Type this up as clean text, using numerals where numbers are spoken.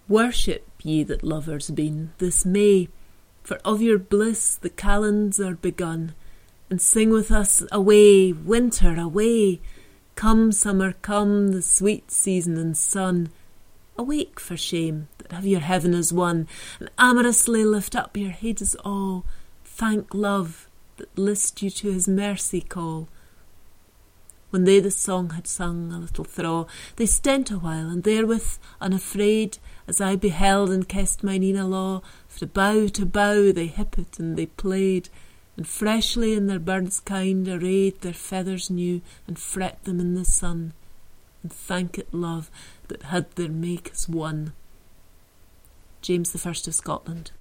Worship ye that lovers been this May, for of your bliss the calends are begun, and sing with us, away, winter, away. Come, summer, come, the sweet season and sun. Awake for shame that have your heaven as one, and amorously lift up your heads all. Thank love that list you to his mercy call. When they the song had sung a little thraw, they stent a while, and therewith, unafraid, as I beheld and kessed mine een law, frae bough to bough they hippet and they played, and freshly in their birds' kind arrayed their feathers new, and fret them in the sun, and thank it love that had their make as one. James I of Scotland.